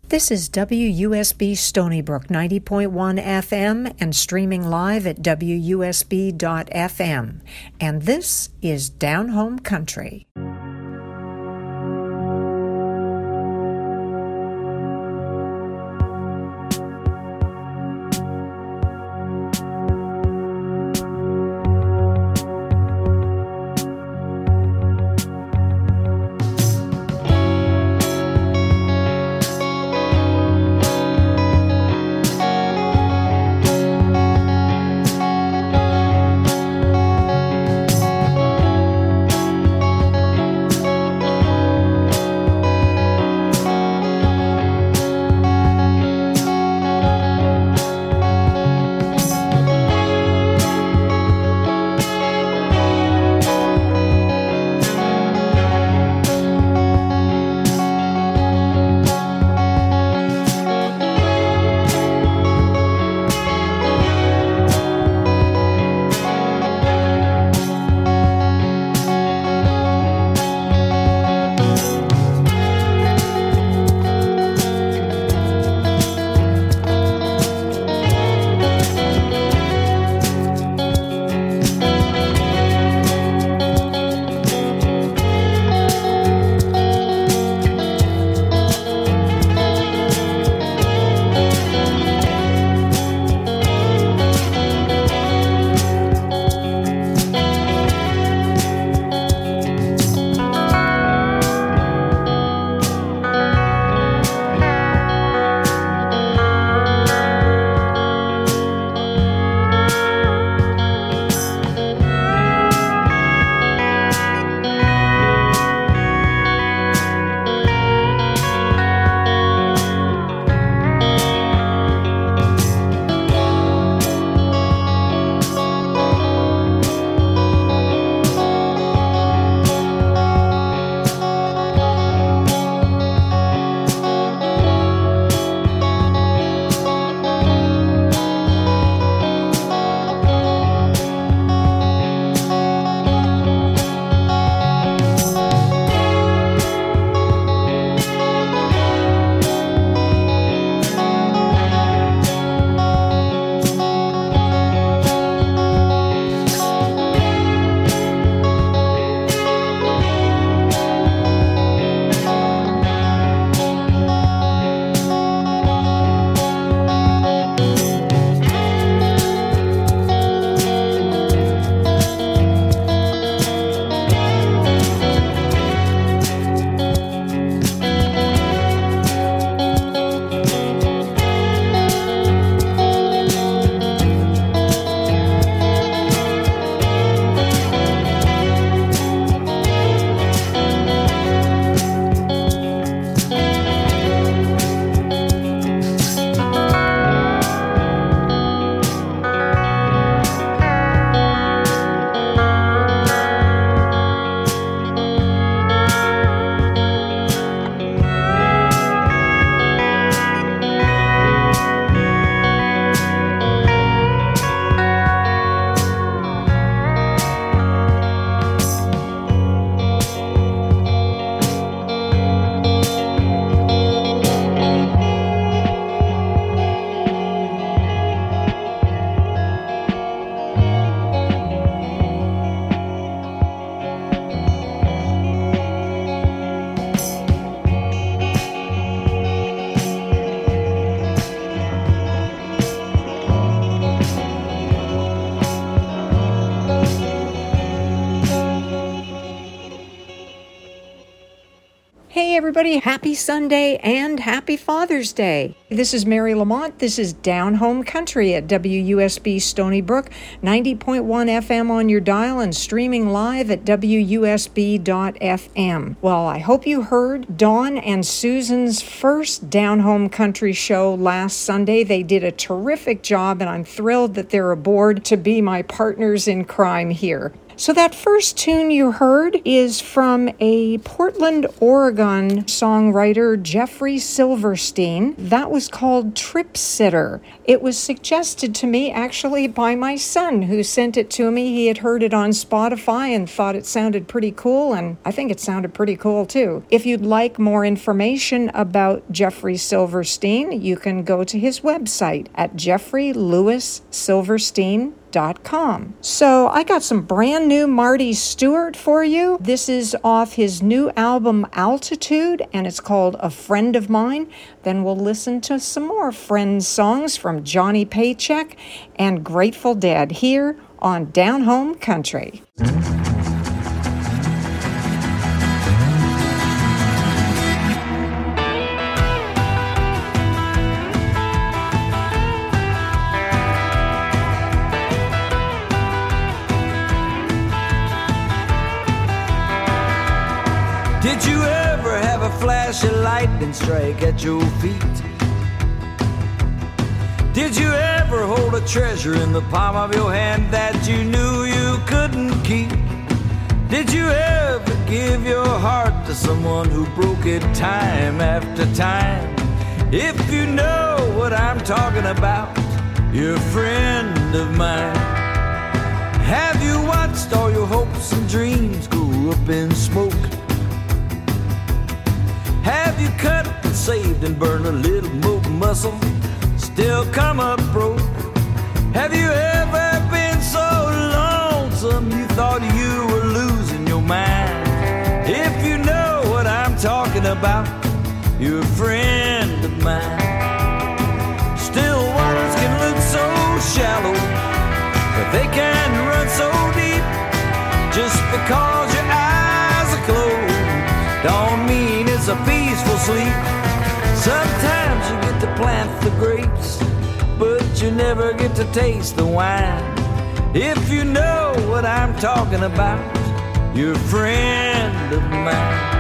This is WUSB Stony Brook 90.1 FM and streaming live at WUSB.FM. And this is Down Home Country. Hey everybody, happy Sunday and happy Father's Day. This is Mary Lamont. This is Down Home Country at WUSB Stony Brook, 90.1 FM on your dial and streaming live at WUSB.FM. Well, I hope you heard Dawn and Susan's first Down Home Country show last Sunday. They did a terrific job and I'm thrilled that they're aboard to be my partners in crime here. So that first tune you heard is from a Portland, Oregon songwriter, Jeffrey Silverstein. That was called Trip Sitter. It was suggested to me actually by my son, who sent it to me. He had heard it on Spotify and thought it sounded pretty cool, and I think it sounded pretty cool too. If you'd like more information about Jeffrey Silverstein, you can go to his website at jeffreylewissilverstein.com. So I got some brand new Marty Stuart for you. This is off his new album Altitude, and it's called A Friend of Mine. Then we'll listen to some more Friends songs from Johnny Paycheck and Grateful Dead here on Down Home Country. Did you ever have a flash of lightning strike at your feet? Did you ever hold a treasure in the palm of your hand that you knew you couldn't keep? Did you ever give your heart to someone who broke it time after time? If you know what I'm talking about, you're a friend of mine. Have you watched all your hopes and dreams go up in smoke? Have you cut and saved and burned a little more muscle, still come up broke? Have you ever been so lonesome you thought you were losing your mind? If you know what I'm talking about, you're a friend of mine. Still waters can look so shallow, but they can run so deep. Just because your eyes are closed don't mean it's a peaceful sleep. Sometimes you get to plant the grapes, but you never get to taste the wine. If you know what I'm talking about, you're a friend of mine.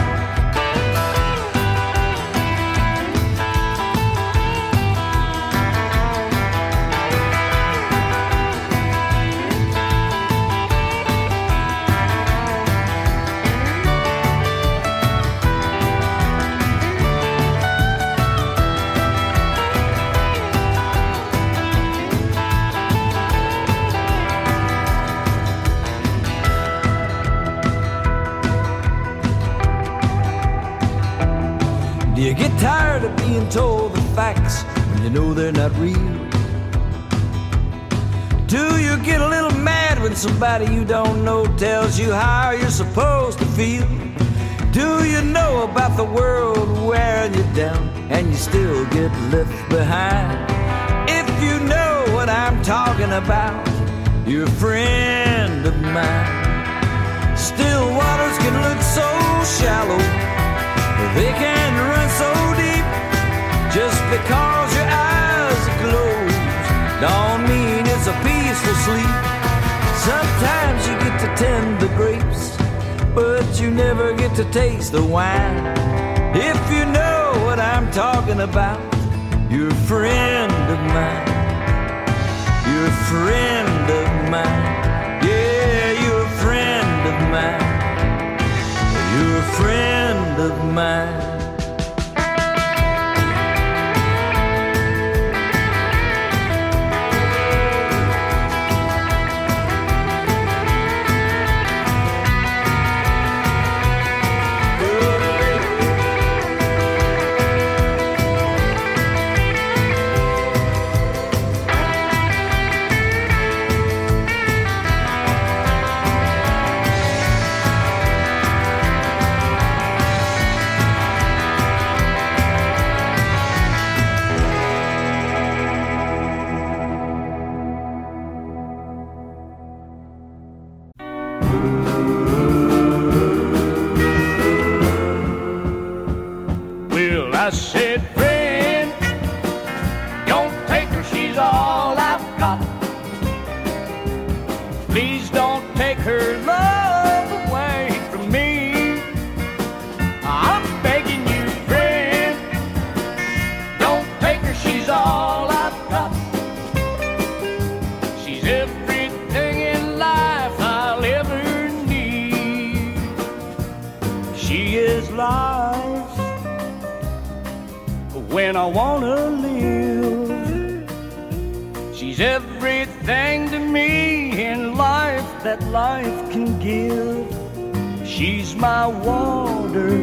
You get tired of being told the facts when you know they're not real? Do you get a little mad when somebody you don't know tells you how you're supposed to feel? Do you know about the world wearing you down and you still get left behind? If you know what I'm talking about, you're a friend of mine. Still waters can look so shallow, they can run so deep. Just because your eyes are closed don't mean it's a peaceful sleep. Sometimes you get to tend the grapes, but you never get to taste the wine. If you know what I'm talking about, you're a friend of mine. You're a friend of mine. Yeah, you're a friend of mine. You're a friend of mine. I said, friend, don't take her, she's all I've got. Please don't take her love away from me. I'm begging you, friend, don't take her, she's all I've got. She's everything in life I'll ever when I wanna live. She's everything to me in life that life can give. She's my water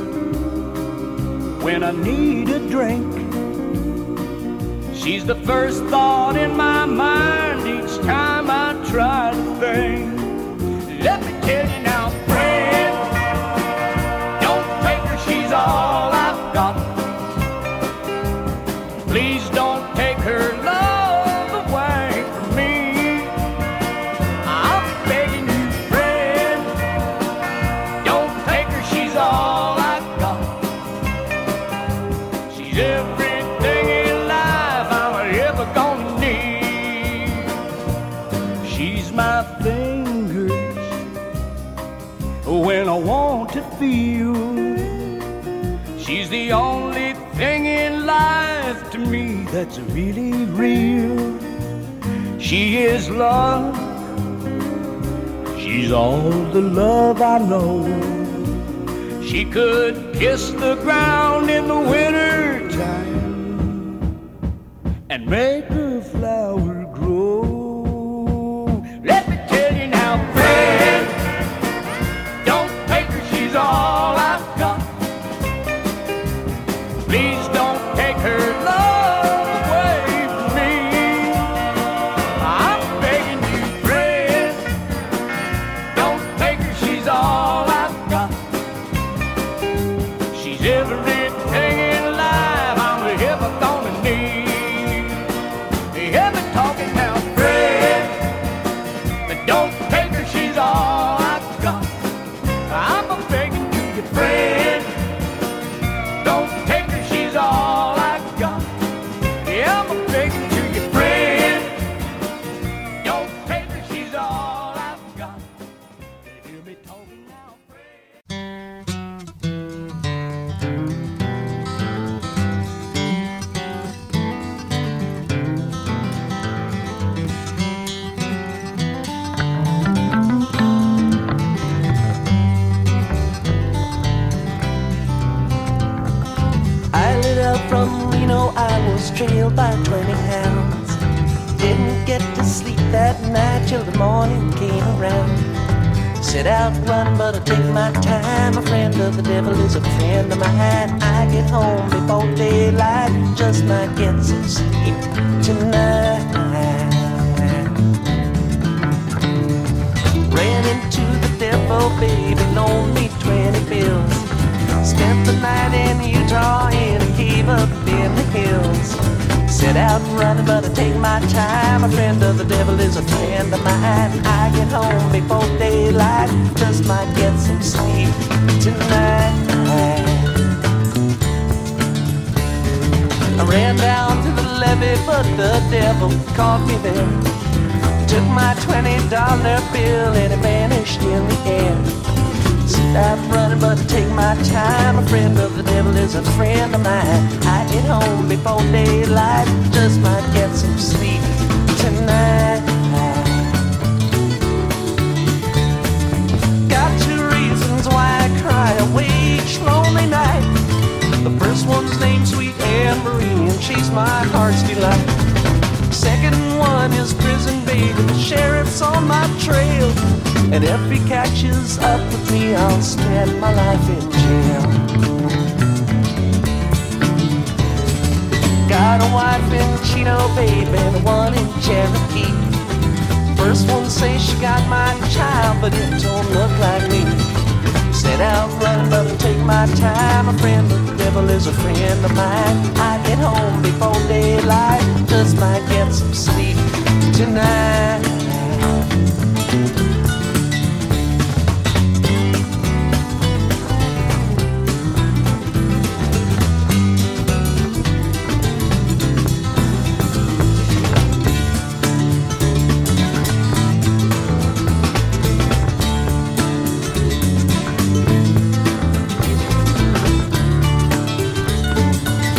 when I need a drink. She's the first thought in my mind each time I try to think. Let me tell you now, friend, don't take her, she's all I've got. Please don't take her love away from me. I'm begging you, friend, don't take her, she's all I've got. She's everything in life I'm ever gonna need. She's my fingers when I want to feel. She's the only thing in life to me that's really real. She is love. She's all the love I know. She could kiss the ground in the winter time and make a flower grow. Let me tell you now, friend, don't take her, she's all I've got. Please don't take her love away from me. I'm begging you, friend, don't take her, she's all I've got. She's everything in life I'm ever gonna need. Ever talking now, friend, but don't take her, she's all I've got. I'm begging you, friend, don't take her, she's all I've got. Yeah, I'm begging to you, friend, don't take her, she's all I've got. Can you hear me talking now, I lit out from Reno, I was trailed by 20 hounds. Didn't get to sleep that night till the morning came around. Set out running, but I take my time. A friend of the devil is a friend of mine. I get home before daylight, just might get some sleep tonight. Ran into the devil, baby, loaned me 20 bills. Spent the night in Utah in a cave up in the hills. Set out running, but I take my time. A friend of the devil is a friend of mine. I get home before daylight, just might get some sleep tonight. I ran down to the levee, but the devil caught me there. Took my $20 bill and it vanished in the air. I'm running, but I take my time. A friend of the devil is a friend of mine. I get home before daylight, just might get some sleep tonight. Got two reasons why I cry away each lonely night. The first one's named Sweet Anne Marie, and she's my heart's delight. Second one is prison baby, the sheriff's on my trail. And if he catches up with me, I'll spend my life in jail. Got a wife in Chino, baby, and one in Cherokee. First one says she got my child, but it don't look like me. Set out running, but I take my time. A friend of the devil is a friend of mine. I get home before daylight, just might get some sleep tonight.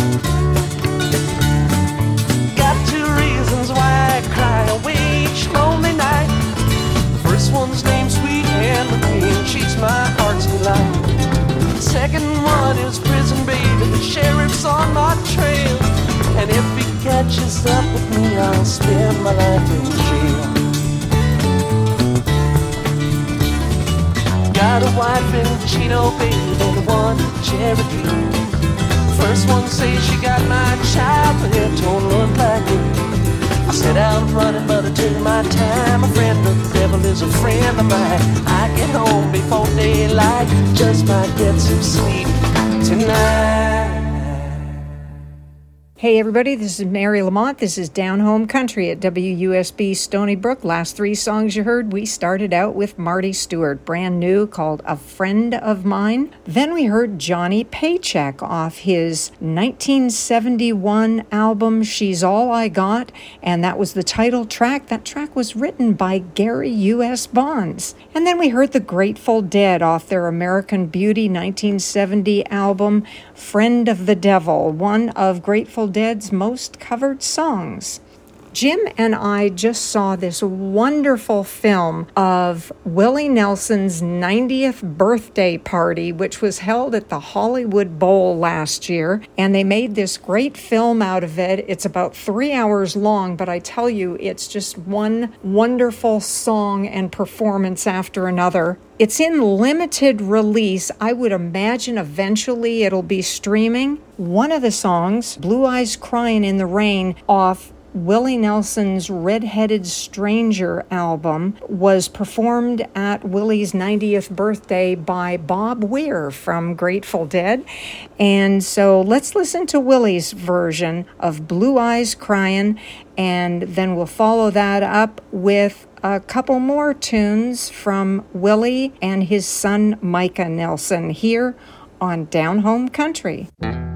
Got two reasons why I cry away each morning. catches up with me, I'll spend my life in jail. Got a wife in Chino, baby, and one in Cherokee. First one says she got my child, but it don't look like me. I set out running, but I took my time. A friend of the devil is a friend of mine. I get home before daylight, just might get some sleep tonight. Hey everybody, this is Mary Lamont. This is Down Home Country at WUSB Stony Brook. Last three songs you heard, we started out with Marty Stewart, brand new, called A Friend of Mine. Then we heard Johnny Paycheck off his 1971 album, She's All I Got, and that was the title track. That track was written by Gary U.S. Bonds. And then we heard the Grateful Dead off their American Beauty 1970 album, Friend of the Devil, one of Grateful Dead's most covered songs. Jim and I just saw this wonderful film of Willie Nelson's 90th birthday party, which was held at the Hollywood Bowl last year, and they made this great film out of it. It's about 3 hours long, but I tell you, it's just one wonderful song and performance after another. It's in limited release. I would imagine eventually it'll be streaming. One of the songs, Blue Eyes Crying in the Rain, off Willie Nelson's Red-Headed Stranger album, was performed at Willie's 90th birthday by Bob Weir from Grateful Dead. And so let's listen to Willie's version of Blue Eyes Crying, and then we'll follow that up with a couple more tunes from Willie and his son Micah Nelson here on Down Home Country.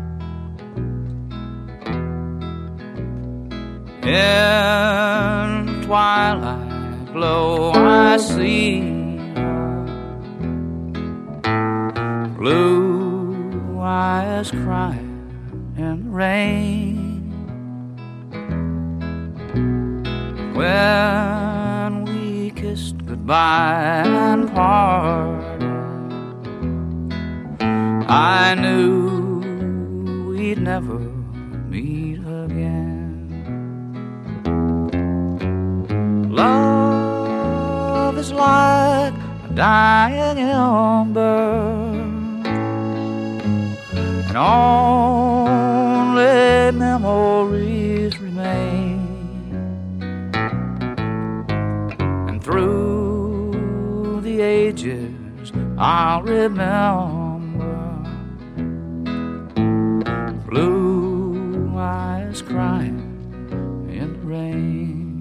In twilight glow I see blue eyes crying in the rain. When we kissed goodbye and parted, I knew we'd never meet again. Love is like a dying ember, and only memories remain. And through the ages I'll remember blue eyes crying in the rain.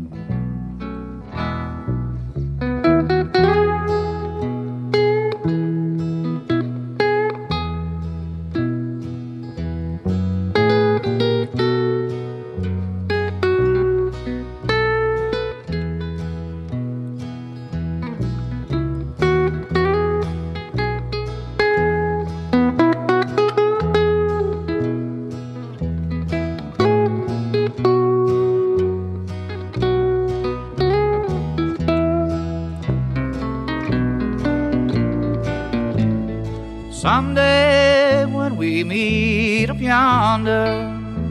Someday when we meet up yonder,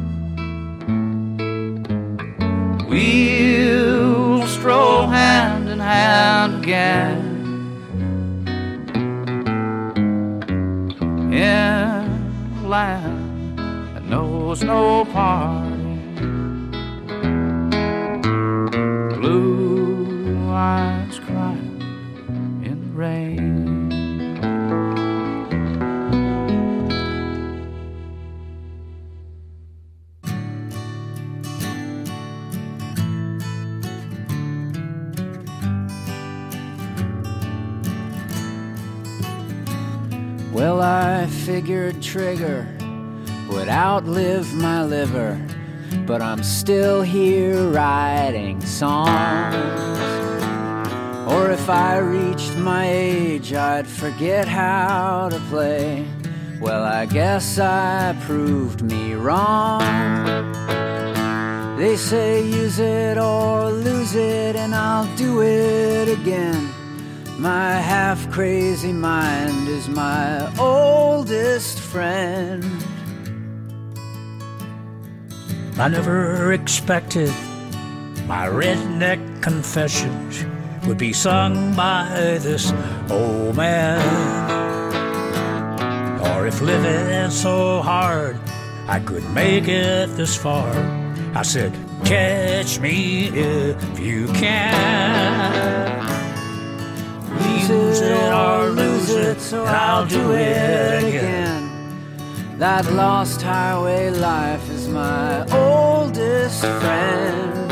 we'll stroll hand in hand again in a land that knows no parting. Blue eyes crying in the rain. Well, I figured Trigger would outlive my liver, but I'm still here writing songs. Or if I reached my age, I'd forget how to play. Well, I guess I proved me wrong. They say use it or lose it, and I'll do it again. My half-crazy mind is my oldest friend. I never expected my redneck confessions would be sung by this old man. Or if living so hard I could make it this far, I said, catch me if you can. Use it or lose it, so I'll do it again. That lost highway life is my oldest friend.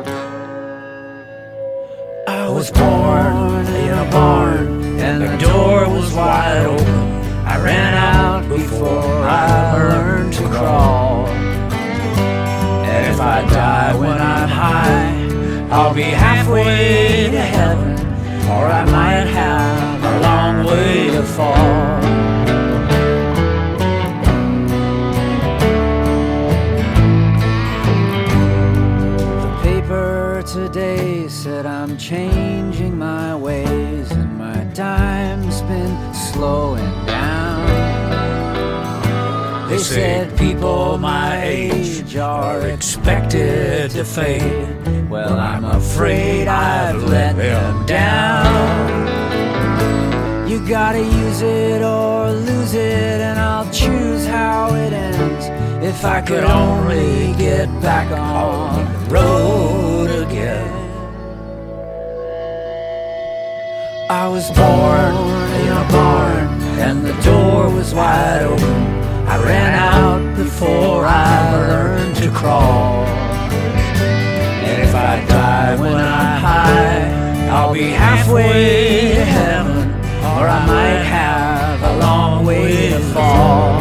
I was born in a barn and the door was wide open. I ran out before I learned to crawl. And if I die when I'm high, I'll be halfway to heaven, or I might have a long way to fall. The paper today said I'm changing my ways and my time's been slowing down. They said people my age are expected to fade. Well, I'm afraid I've let them down. You gotta use it or lose it, and I'll choose how it ends. If I could only get back on the road again. I was born in a barn and the door was wide open. I ran out before I learned to crawl. And if I die when I'm high, I'll be halfway to heaven, or I might have a long way to fall.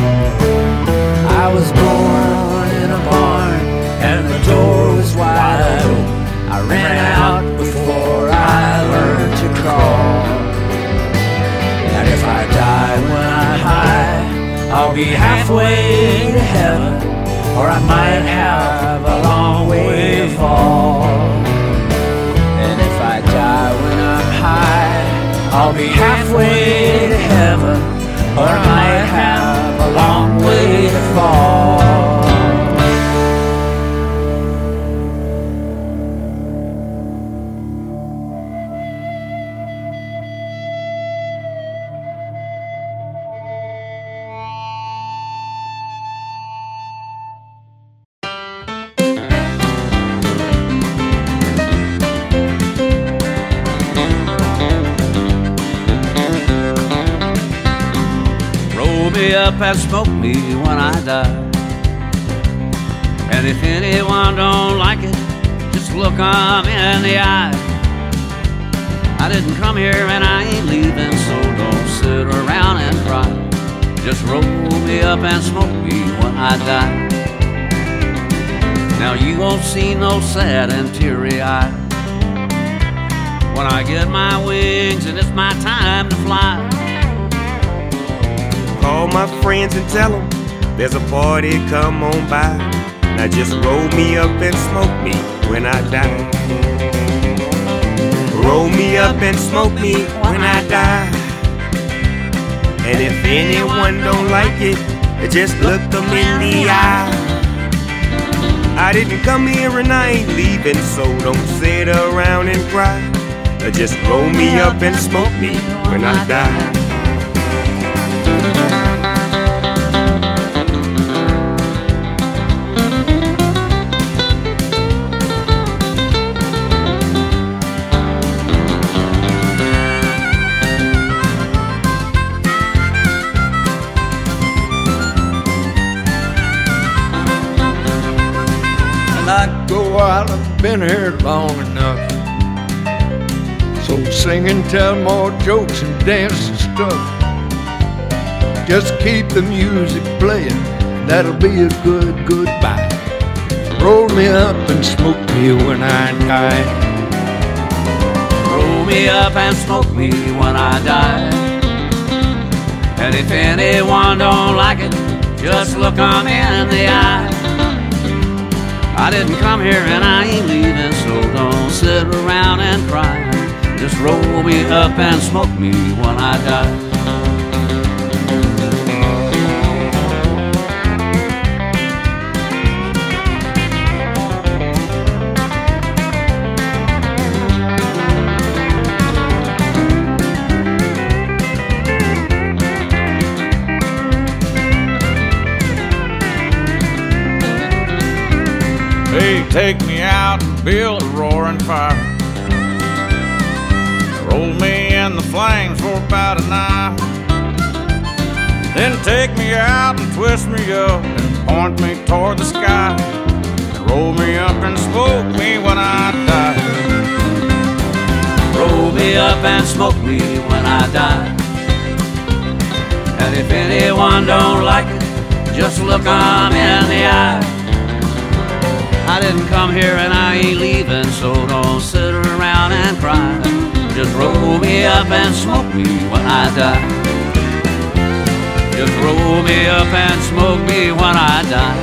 I was born in a barn and the door was wide open. I ran out before I learned to crawl. And if I die when I'm high, I'll be halfway to heaven, or I might have a long way to fall. And if I die when I'm high, I'll be halfway to heaven, or I might have a long way to fall. Up and smoke me when I die. And if anyone don't like it, just look 'em in the eye. I didn't come here and I ain't leaving, so don't sit around and cry. Just roll me up and smoke me when I die. Now you won't see no sad and teary eye when I get my wings and it's my time to fly. Call my friends and tell them there's a party, come on by. Now just roll me up and smoke me when I die. Roll me up and smoke me when I die. And if anyone don't like it, just look them in the eye. I didn't come here and I ain't leaving, so don't sit around and cry. Just roll me up and smoke me when I die. I've been here long enough. So sing and tell more jokes and dance and stuff. Just keep the music playing, that'll be a good goodbye. Roll me up and smoke me when I die. Roll me up and smoke me when I die. And if anyone don't like it, just look 'em in the eye. I didn't come here and I ain't leaving, so don't sit around and cry. Just roll me up and smoke me when I die. Hey, take me out and build a roaring fire. Roll me in the flames for about an hour. Then take me out and twist me up and point me toward the sky. And roll me up and smoke me when I die. Roll me up and smoke me when I die. And if anyone don't like it, just look 'em in the eye. I didn't come here and I ain't leaving, so don't sit around and cry. Just roll me up and smoke me when I die. Just roll me up and smoke me when I die.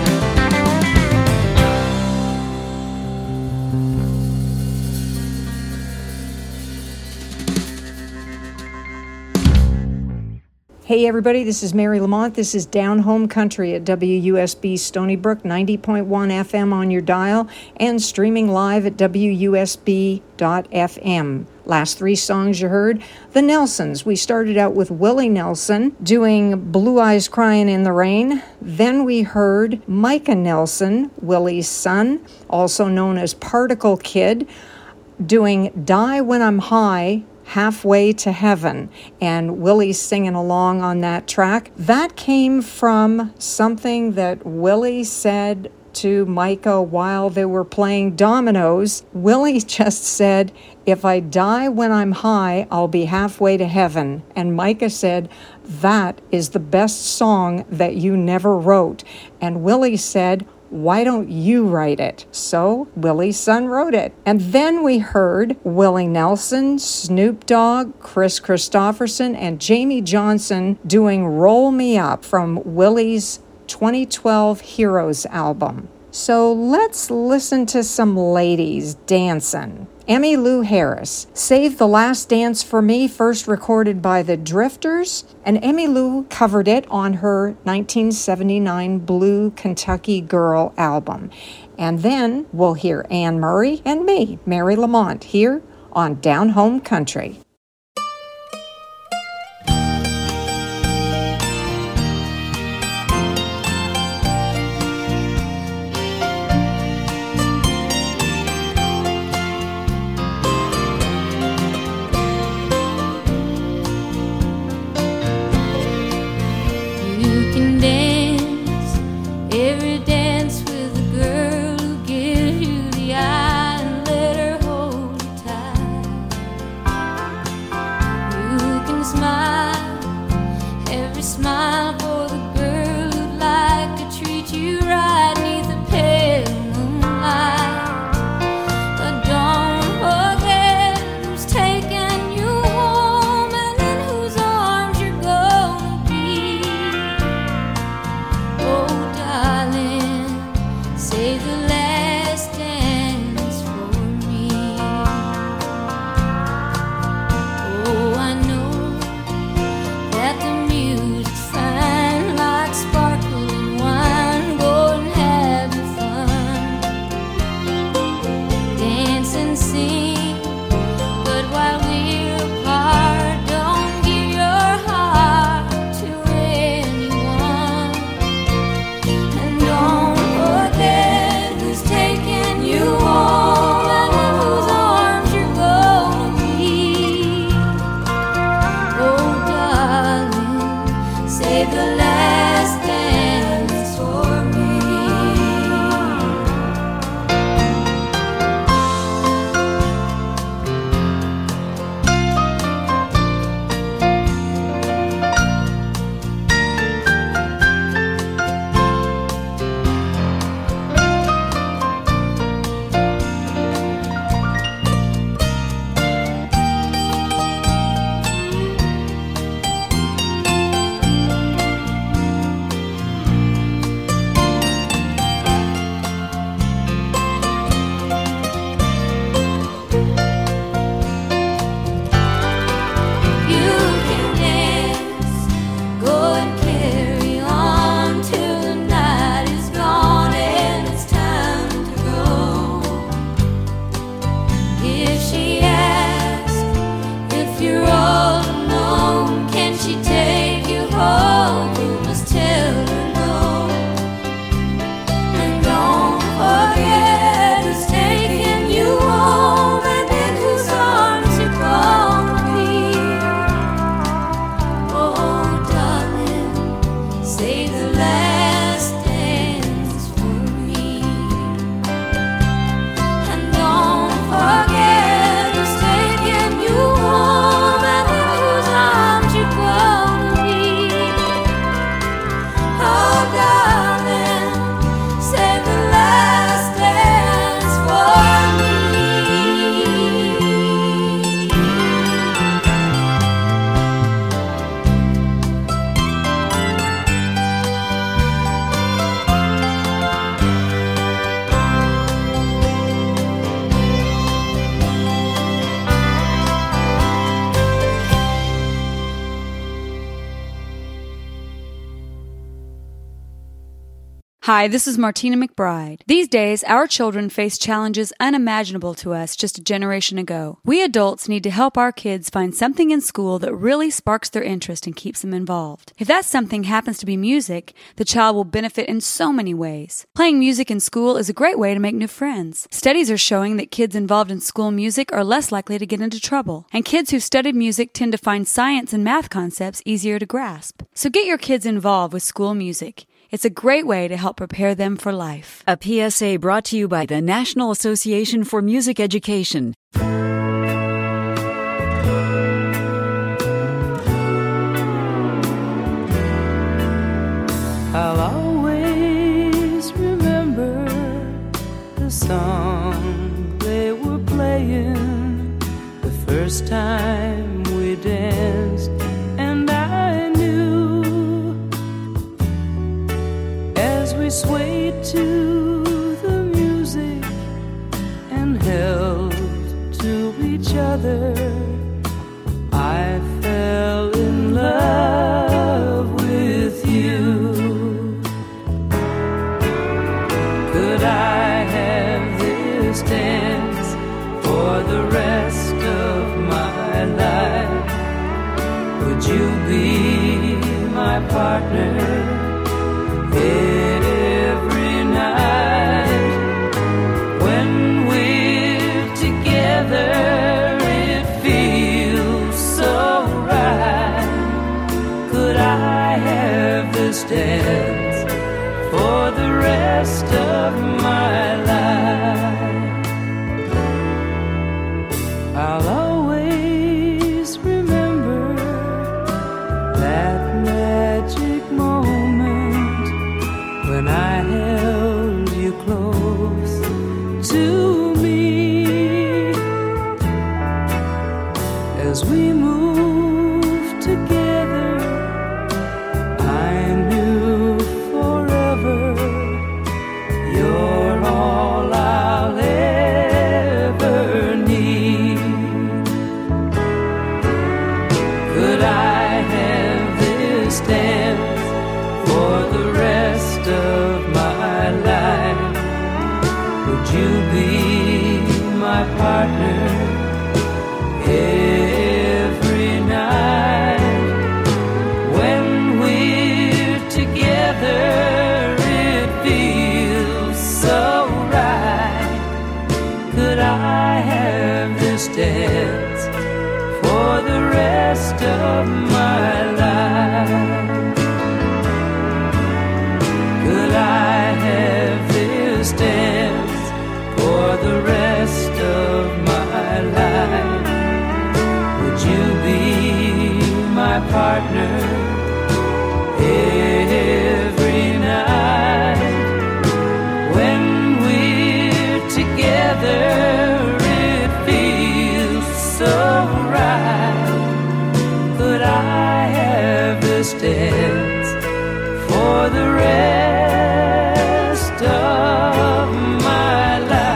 Hey everybody, this is Mary Lamont. This is Down Home Country at WUSB Stony Brook, 90.1 FM on your dial, and streaming live at WUSB.FM. Last three songs you heard, the Nelsons. We started out with Willie Nelson doing Blue Eyes Crying in the Rain. Then we heard Micah Nelson, Willie's son, also known as Particle Kid, doing Die When I'm High, Halfway to Heaven, and Willie's singing along on that track. That came from something that Willie said to Micah while they were playing dominoes. Willie just said, "If I die when I'm high, I'll be halfway to heaven." And Micah said, "That is the best song that you never wrote." And Willie said, "Why don't you write it?" So Willie's son wrote it. And then we heard Willie Nelson, Snoop Dogg, Chris Christopherson, and Jamie Johnson doing Roll Me Up from Willie's 2012 Heroes album. So let's listen to some ladies dancing. Emmylou Harris, Save the Last Dance for Me, first recorded by the Drifters, and Emmylou covered it on her 1979 Blue Kentucky Girl album. And then we'll hear Anne Murray and me, Mary Lamont, here on Down Home Country. Hi, this is Martina McBride. These days, our children face challenges unimaginable to us just a generation ago. We adults need to help our kids find something in school that really sparks their interest and keeps them involved. If that something happens to be music, the child will benefit in so many ways. Playing music in school is a great way to make new friends. Studies are showing that kids involved in school music are less likely to get into trouble. And kids who studied music tend to find science and math concepts easier to grasp. So get your kids involved with school music. It's a great way to help prepare them for life. A PSA brought to you by the National Association for Music Education. I'll always remember the song they were playing the first time we danced, and I knew as we swayed to the music and held to each other, I fell in love with you. Could I have this dance for the rest of my life? Would you be my partner every night? When we're together, it feels so right. Could I have this dance for the rest of my life? I'll always remember that magic moment when I held you close to me. As we moved together, I knew forever you're all I'll ever need. Could I have this dance for the rest of my life? Would you be my partner every night? When we're together, it feels so right. Could I have this dance for the rest of my life? Could I have this dance for the rest of my life? Would you be my partner every night? When we're together, it feels so right. Could I have this dance for the rest of my life?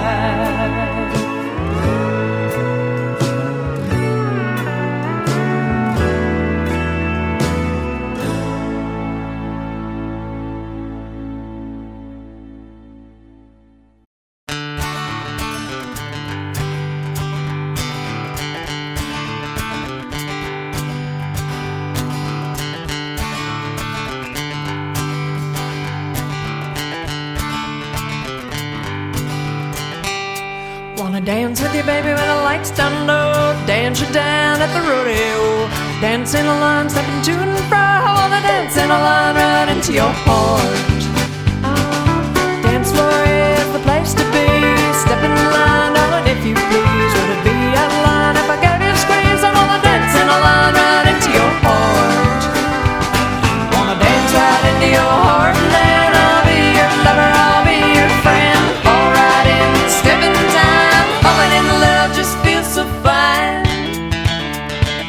Wanna dance with you, baby, when the lights down low. Dance you down at the rodeo. Dance in a line, stepping to and fro. I wanna dance in a line right into your heart. Dance floor is the place to be. Step in line, darling, if you please. Would it be out of line if I gave you a squeeze? I wanna dance in a line right into your heart. Wanna dance right into your heart, and then I'll be your lover, I'll be your friend. All right in stepping time, falling in love just feels so fine.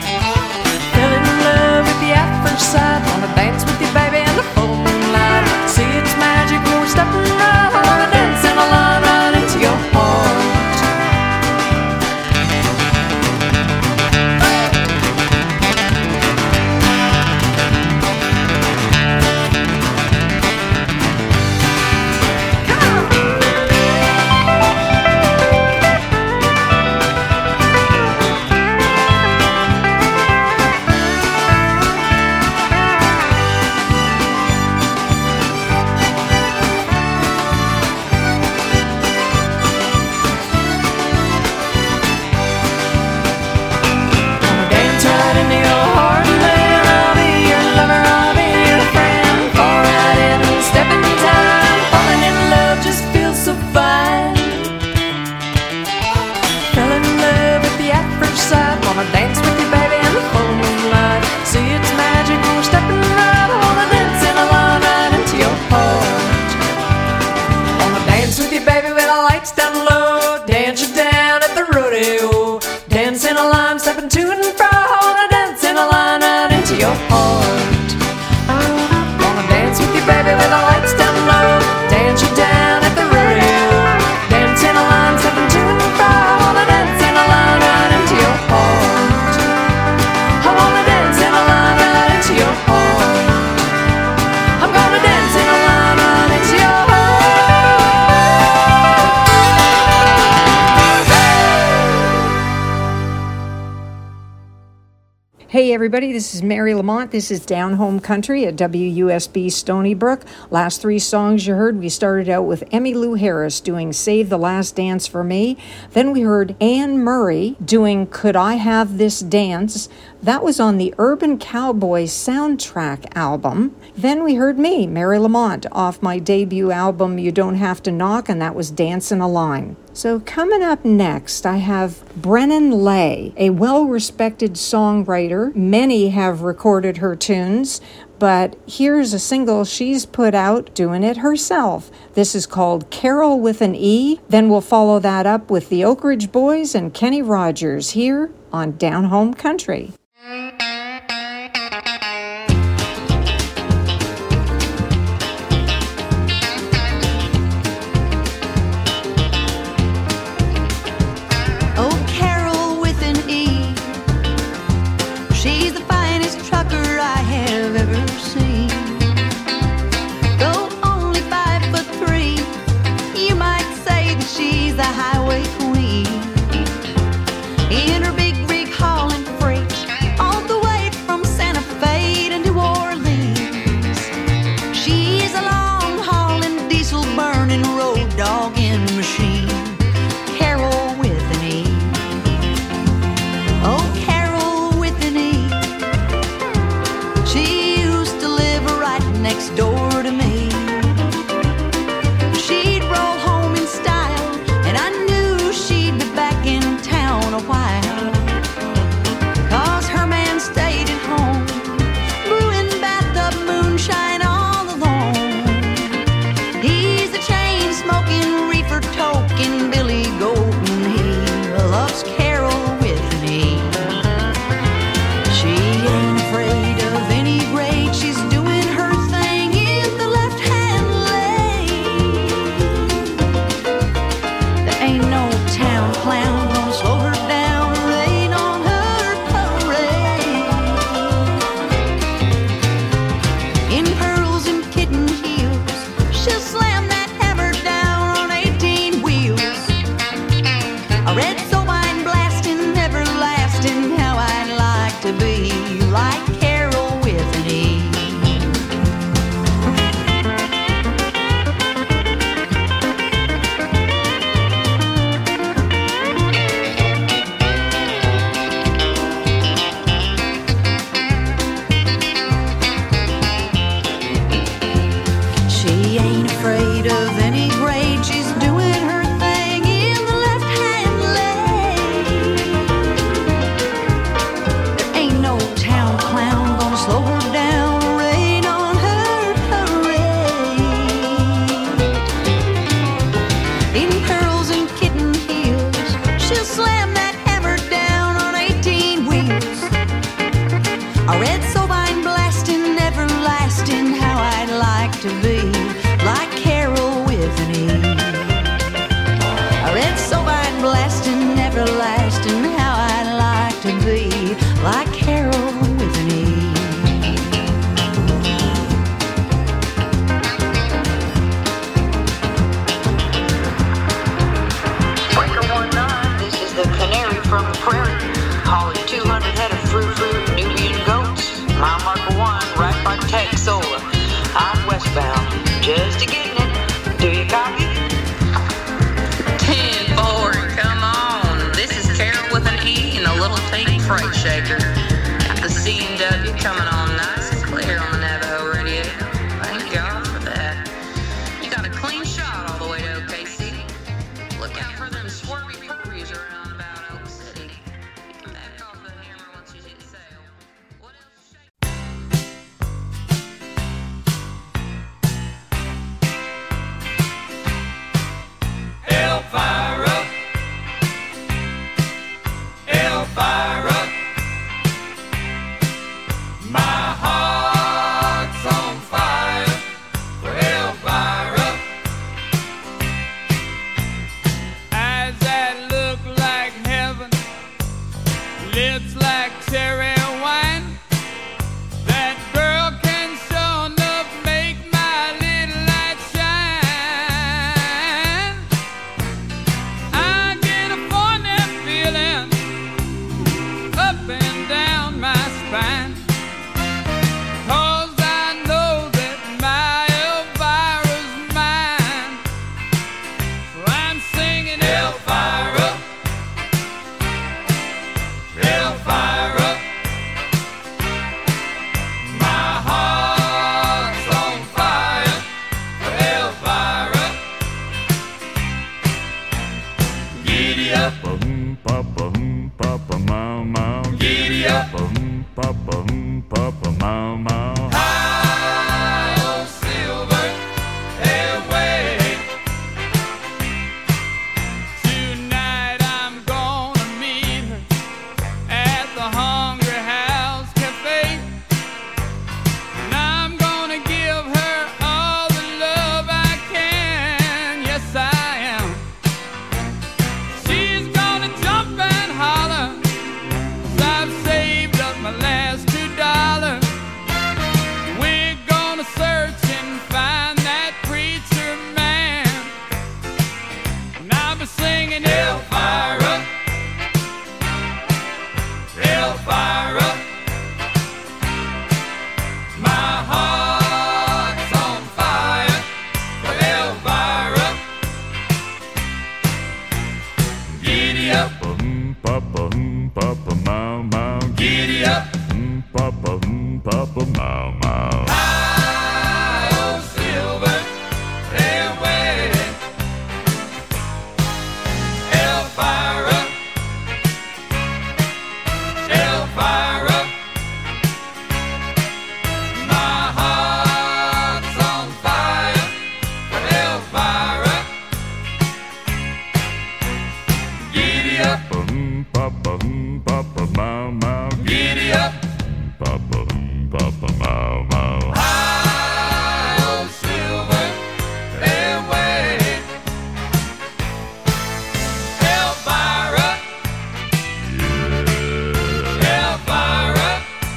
Fell in love with you at first sight. Wanna dance with you, baby, in the full moonlight. dance with you, baby, with the lights down low. Dance you down at the rodeo. Dance in a line, stepping to and fro. I wanna dance in a line right into your heart. Wanna dance with you, baby, with the lights down low. Dance you down at the rodeo. Dance in a line, stepping to and fro. I wanna dance in a line right into your heart. I wanna dance in a line right into your heart. I'm gonna dance in a line right into your heart. Hey everybody, this is Mary Lamont. This is Down Home Country at WUSB Stony Brook. Last three songs you heard, we started out with Emmylou Harris doing Save the Last Dance for Me. Then we heard Anne Murray doing Could I Have This Dance? That was on the Urban Cowboy soundtrack album. Then we heard me, Mary Lamont, off my debut album You Don't Have to Knock, and that was Dancin' a Line. So coming up next, I have Brennan Lay, a well-respected songwriter. Many have recorded her tunes, but here's a single she's put out doing it herself. This is called Carol with an E. Then we'll follow that up with the Oak Ridge Boys and Kenny Rogers here on Down Home Country. Just a getting it. Do you copy? 10-4, come on. This is Carol with an E and a little teeny freight shaker. Got the C&W coming on nice and clear on the Navajo radio. Thank God for that. You got a clean shot all the way to OK City. Look out for them swervy purries around about Oak City. You can back off the hammer once you hit sail. What else? up, papa, papa, mau, mau. Giddy up, papa, papa, mau, mau. High on silver airway. Tonight I'm gonna meet her at the Hungry House Cafe, and I'm gonna give her all the love I can. Yes, I am. She's gonna jump and holler, 'cause I've saved up my last $2. We're gonna search and find that preacher man, and I'll be singing Elvira, Elvira. My heart's on fire for Elvira. Giddy up, papa, papa, mau, mau. Giddy up, papa, papa, mau, mau. High on silver airway. Elvira, Elvira. My heart's on fire for Elvira. Giddy up, papa, papa, mau, mau. Giddy up, papa, papa, mau, mau. High on silver airway. Elvira, Elvira.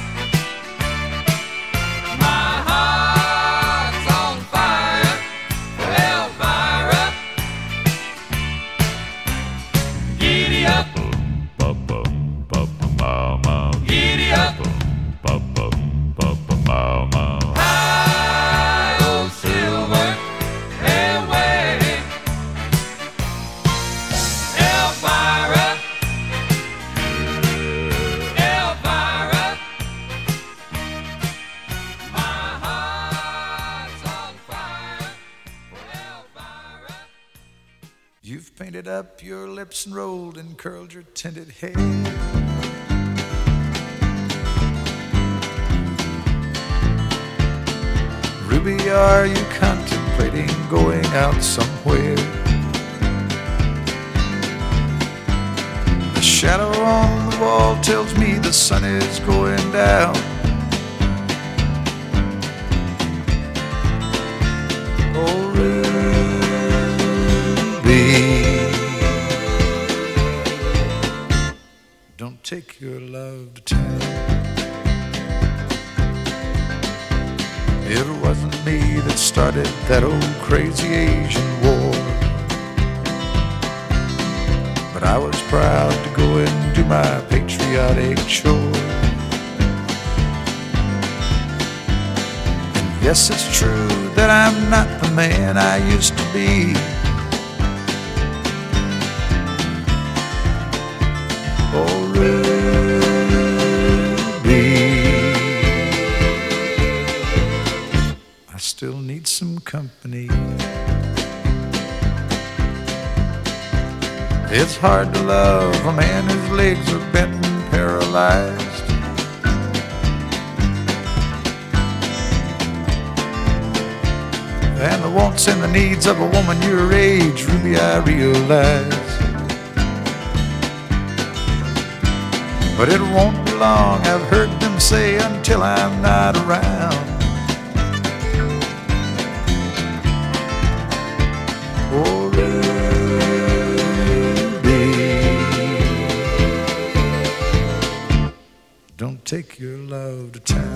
My heart's on fire for Elvira. Giddy up, papa, papa, mau, mau. Giddy up, papa, papa, mau, mau. High on silver airway. Elvira, Elvira. My heart's on fire for Elvira. You've painted up your lips and rolled and curled your tinted hair. Ruby, are you contemplating going out somewhere? The shadow on the wall tells me the sun is going down. Oh, Ruby, don't take your love to town. It wasn't me that started that old crazy Asian war, but I was proud to go and do my patriotic chore. And yes, it's true that I'm not the man I used to be. Oh, Ruby, I still need some company. It's hard to love a man whose legs are bent and paralyzed. And the wants and the needs of a woman your age, Ruby, I realize. But it won't be long, I've heard them say, until I'm not around. Oh, Ruby, don't take your love to town.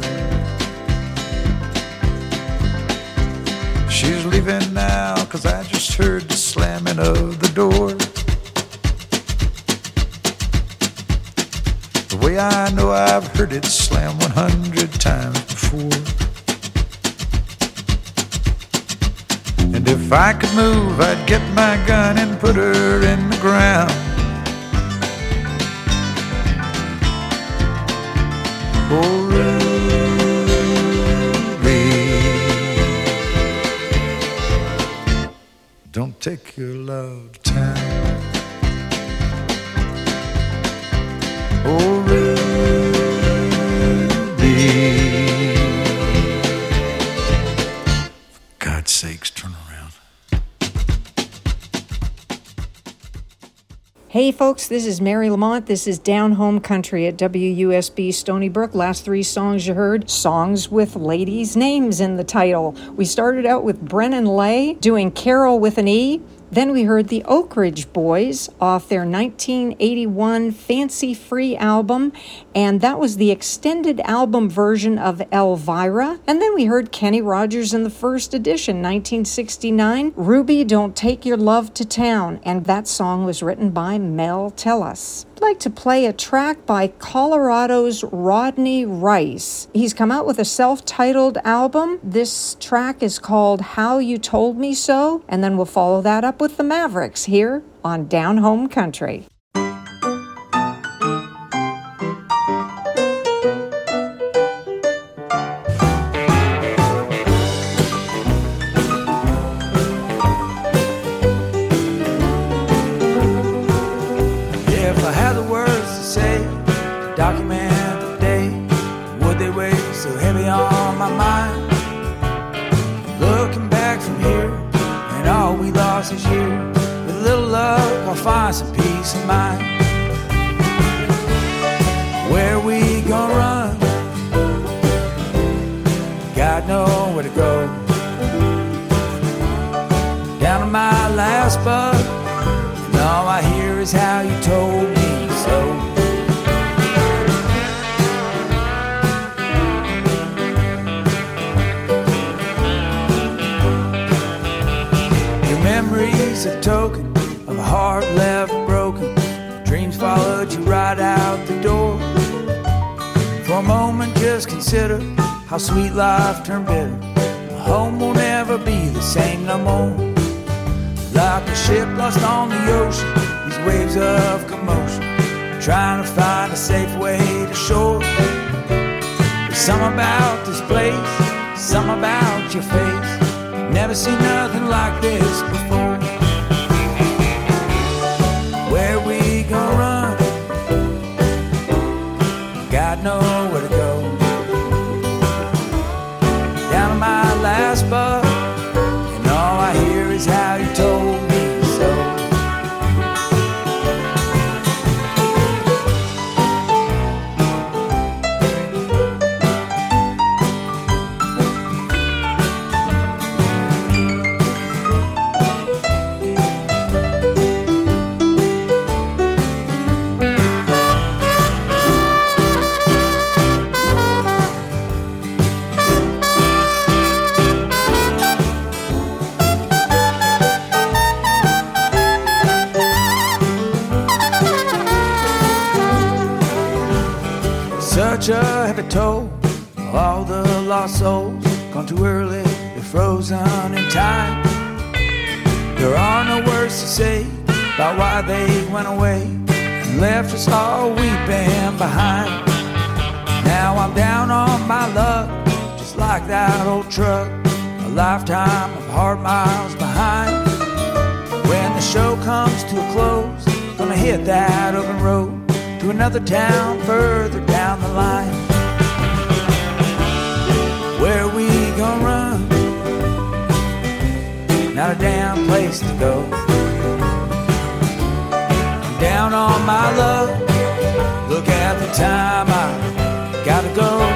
She's leaving now, 'cause I just heard the slamming of the door. The way I know I've heard it slam 100 times before. And if I could move, I'd get my gun and put her in the ground. Oh, Ruby, don't take your love to town. Oh, Ruby. For God's sakes, turn around. Hey folks, this is Mary Lamont. This is Down Home Country at WUSB Stony Brook. Last three songs you heard, songs with ladies' names in the title. We started out with Brennan Lay doing Carol with an E. Then we heard the Oak Ridge Boys off their 1981 Fancy Free album, and that was the extended album version of Elvira. And then we heard Kenny Rogers in the first edition, 1969, Ruby, Don't Take Your Love to Town, and that song was written by Mel Tillis. I'd like to play a track by Colorado's Rodney Rice. He's come out with a self-titled album. This track is called How You Told Me So, and then we'll follow that up with the Mavericks here on Down Home Country. Document the day, would they weigh so heavy on my mind? Looking back from here, and all we lost this year, with a little luck, I'll find some peace of mind. Where we gonna run? God knows where to go. Down to my last buck, and all I hear is how you told me so. Memories a token of a heart left broken. Dreams followed you right out the door. For a moment just consider how sweet life turned bitter. A home will never be the same no more. Like a ship lost on the ocean, these waves of commotion, trying to find a safe way to shore. There's something about this place, something about your face. Never seen nothing like this before. Where we gonna run? God knows where to go. Down to my last buck, and all I hear is how you told me so. Such a heavy toll, all the lost souls gone too early, they're frozen in time. There are no words to say about why they went away and left us all weeping behind. Now I'm down on my luck, just like that old truck, a lifetime of hard miles behind. When the show comes to a close, gonna hit that open road to another town further down the line. Where we gonna run? Not a damn place to go. I'm down on my luck, look at the time, I gotta go.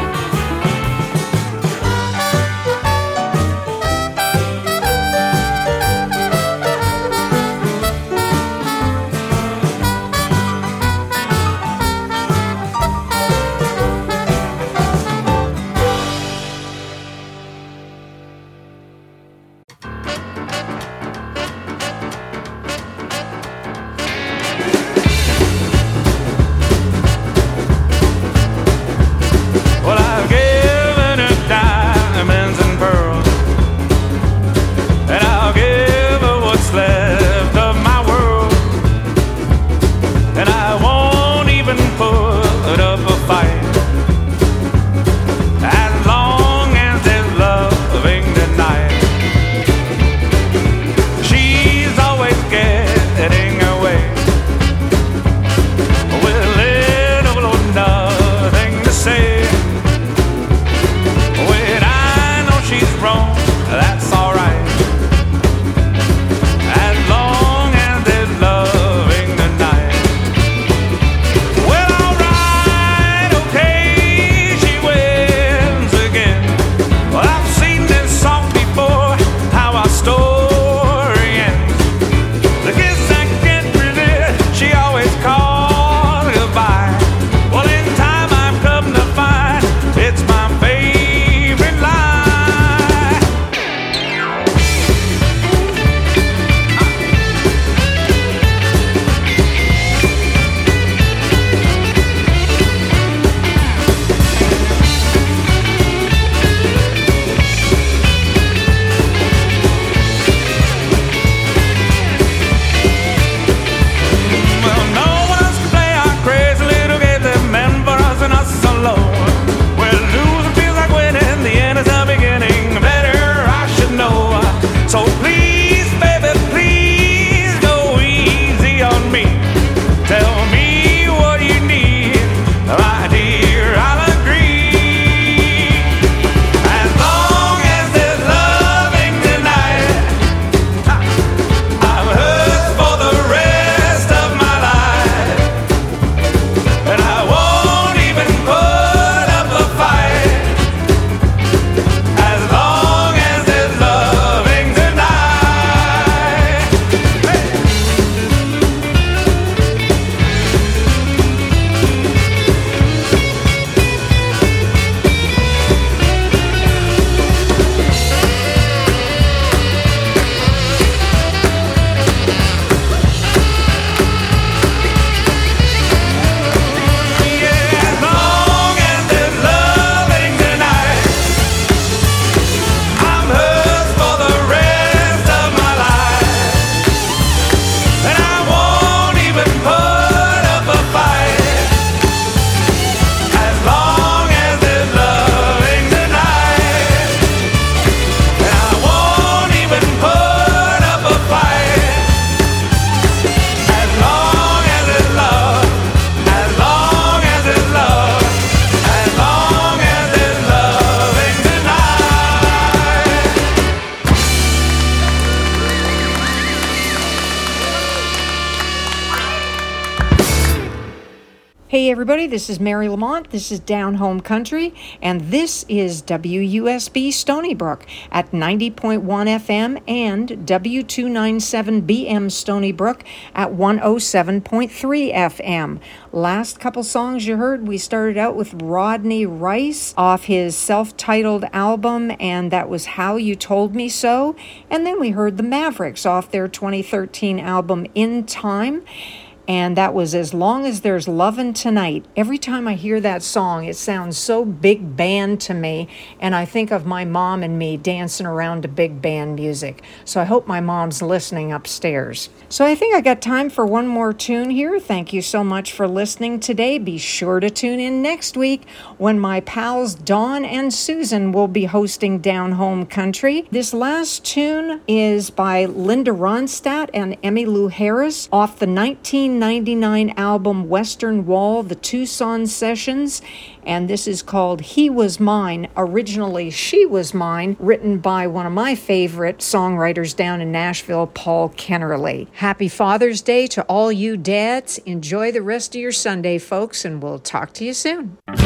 Hey everybody, this is Mary Lamont, this is Down Home Country, and this is WUSB Stony Brook at 90.1 FM and W297BM Stony Brook at 107.3 FM. Last couple songs you heard, we started out with Rodney Rice off his self-titled album, and that was How You Told Me So, and then we heard the Mavericks off their 2013 album In Time. And that was As Long as There's Lovin' Tonight. Every time I hear that song, it sounds so big band to me, and I think of my mom and me dancing around to big band music. So I hope my mom's listening upstairs. So I think I got time for one more tune here. Thank you so much for listening today. Be sure to tune in next week when my pals Dawn and Susan will be hosting Down Home Country. This last tune is by Linda Ronstadt and Emmylou Harris off the 1999 album Western Wall, the Tucson Sessions, and this is called He Was Mine, originally She Was Mine, written by one of my favorite songwriters down in Nashville, Paul Kennerly. Happy Father's Day to all you dads. Enjoy the rest of your Sunday, folks, and we'll talk to you soon.